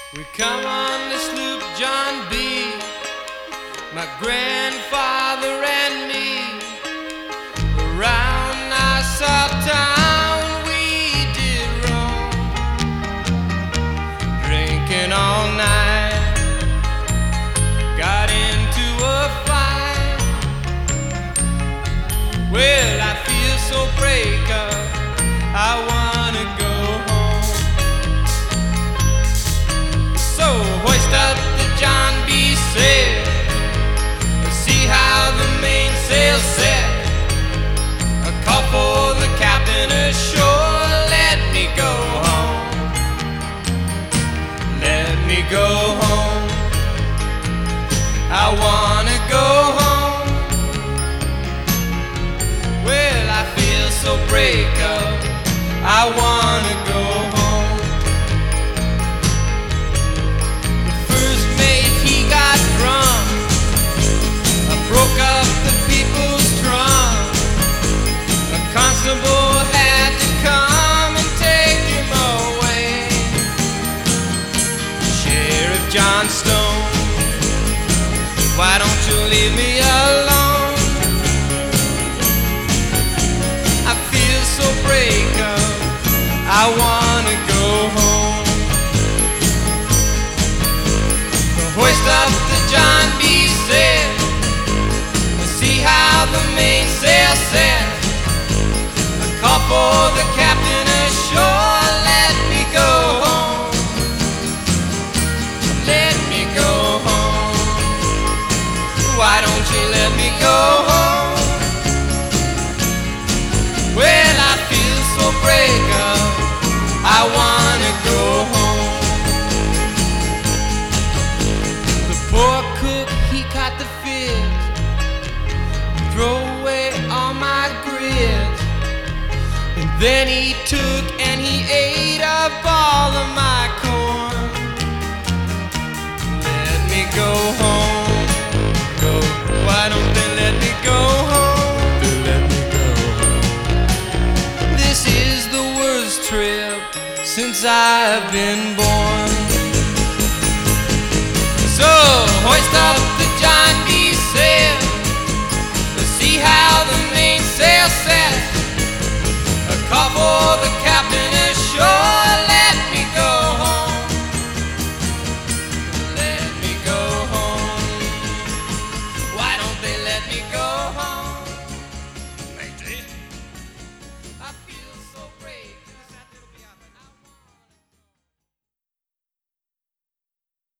We come on the sloop John B., my grandfather and me. Around Nassau town we did roam, drinking all night, got into a fight. Well, I feel so break up, I wanna go home. So hoist up the John B. sail, see how the mainsail set. A call for the captain ashore, let me go home. Let me go home. I wanna go home. Well, I feel so break up, I wanna go home. The first mate, he got drunk, I broke up the people's trunk. A constable had to come and take him away. Sheriff John Stone, why don't you leave me alone? I feel so break up, I wanna go home. Hoist up the John B. sail, see how the mainsail set. A call for the captain ashore, let me go home. Let me go home. Why don't you let me go home? Well, I feel so break up, I wanna go home. The poor cook, he caught the fish, throw away all my grits. And then he took and he ate up all of my corn. Let me go home. Go, why don't they let me go home? They let me go home. This is the worst trip since I've been born. So hoist up the John B. sail, see how the mainsail sets. A call for the